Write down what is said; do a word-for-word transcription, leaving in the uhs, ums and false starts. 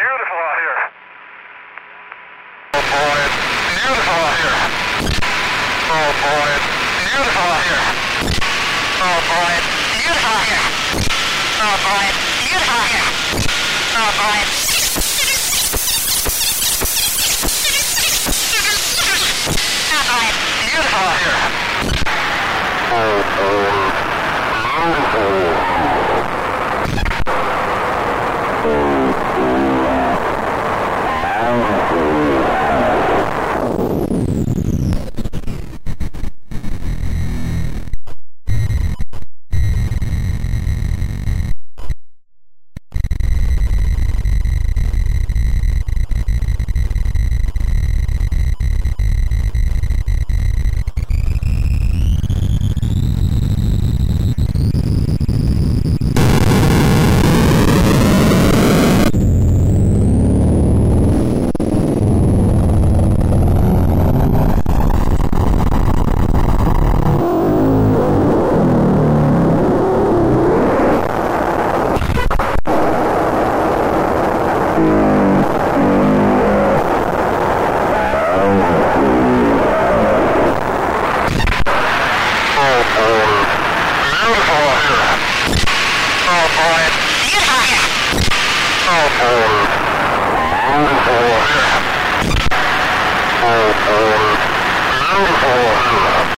beautiful out here. Oh boy, it's beautiful out here. Oh boy, it's beautiful out here. Oh boy, it's beautiful out here. Oh boy, it's beautiful out here. Oh boy, it's Oh boy, it's beautiful out here. Oh boy, Oh, boy. Beautiful.